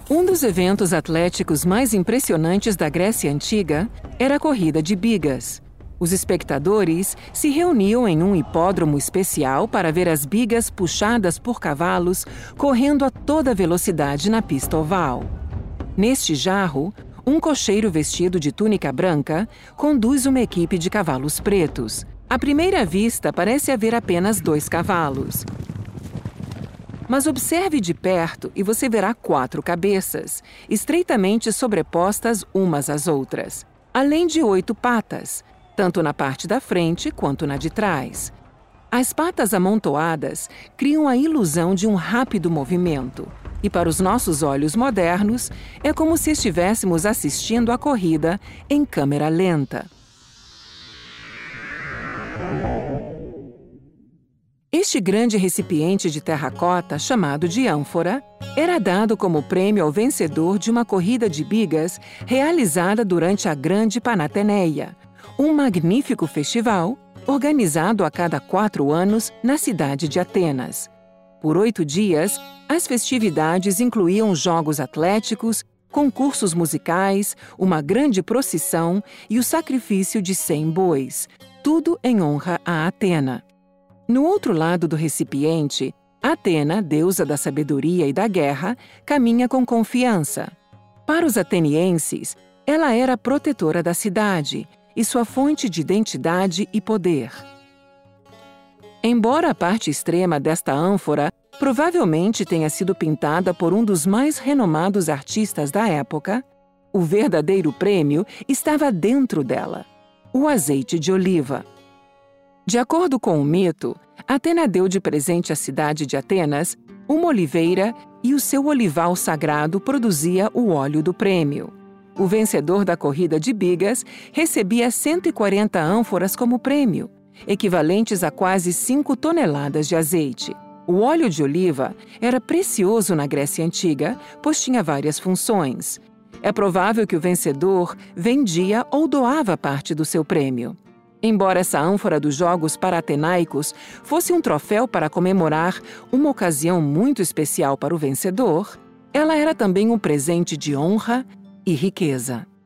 Um dos eventos atléticos mais impressionantes da Grécia Antiga era a corrida de bigas. Os espectadores se reuniam em um hipódromo especial para ver as bigas puxadas por cavalos correndo a toda velocidade na pista oval. Neste jarro, um cocheiro vestido de túnica branca conduz uma equipe de cavalos pretos. À primeira vista, parece haver apenas 2 cavalos. Mas observe de perto e você verá 4 cabeças, estreitamente sobrepostas umas às outras, além de 8 patas, tanto na parte da frente quanto na de trás. As patas amontoadas criam a ilusão de um rápido movimento, e para os nossos olhos modernos, é como se estivéssemos assistindo à corrida em câmera lenta. Este grande recipiente de terracota, chamado de ânfora, era dado como prêmio ao vencedor de uma corrida de bigas realizada durante a Grande Panateneia, um magnífico festival organizado a cada 4 anos na cidade de Atenas. Por 8 dias, as festividades incluíam jogos atléticos, concursos musicais, uma grande procissão e o sacrifício de 100 bois, tudo em honra a Atena. No outro lado do recipiente, Atena, deusa da sabedoria e da guerra, caminha com confiança. Para os atenienses, ela era a protetora da cidade e sua fonte de identidade e poder. Embora a parte extrema desta ânfora provavelmente tenha sido pintada por um dos mais renomados artistas da época, o verdadeiro prêmio estava dentro dela: o azeite de oliva. De acordo com o mito, Atena deu de presente à cidade de Atenas uma oliveira e o seu olival sagrado produzia o óleo do prêmio. O vencedor da corrida de bigas recebia 140 ânforas como prêmio, equivalentes a quase 5 toneladas de azeite. O óleo de oliva era precioso na Grécia Antiga, pois tinha várias funções. É provável que o vencedor vendia ou doava parte do seu prêmio. Embora essa ânfora dos Jogos Paratenaicos fosse um troféu para comemorar uma ocasião muito especial para o vencedor, ela era também um presente de honra e riqueza.